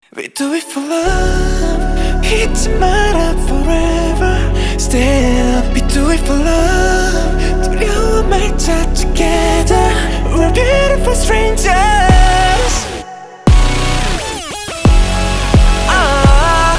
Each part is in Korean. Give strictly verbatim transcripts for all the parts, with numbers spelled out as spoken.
We do it for love. 잊지 마라 forever. Still we do it for love. 두려워 말자 together. We're beautiful strangers. 아.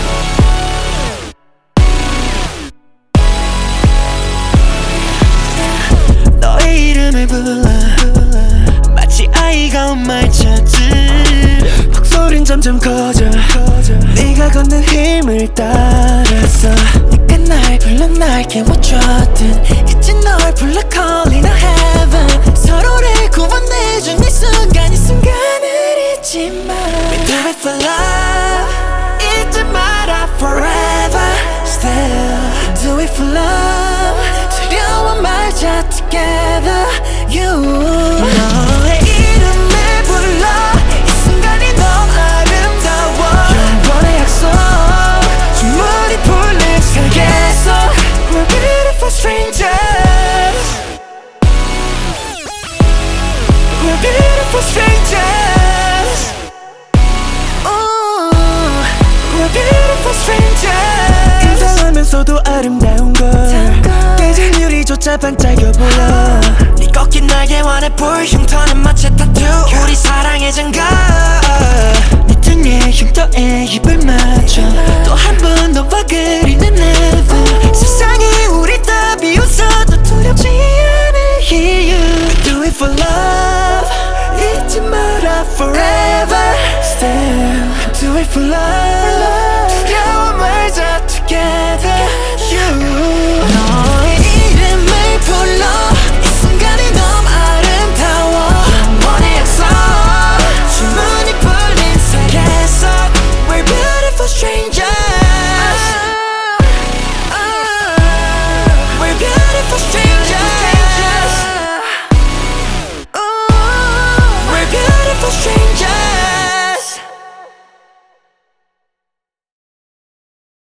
너의 이름을 불러 마치 아이가 엄마를 찾듯 목소린 점점 커져 네가 걷는 힘을 따라서 네가 날 불러 날 깨워줬든 이제 널 불러 calling a heaven. 서로를 구원해준 이 순간 이 순간을 잊지 마. We do it for love. 잊지 마라 forever. Still do it for love. 두려워 말자 together. You 너의 이름을 불러 이 순간이 너무 아름다워. 영원의 약속 주문이 풀린 세계에서 We're beautiful strangers. We're beautiful strangers. Ooh, We're beautiful strangers. 이상하면서도 아름다운 걸 깨진 유리조차 반짝여 보여. 네 꺾인 날개와의 불 흉터는 마치 타투. 우리 사랑의 장갑. 네 등에 흉터에 입을 맞춰 또 한 번 너와 그리는 heaven. 세상이 우리 다 비웃어도 두렵지 않은 이유. We do it for love. 잊지 마라 forever. Still do it for love.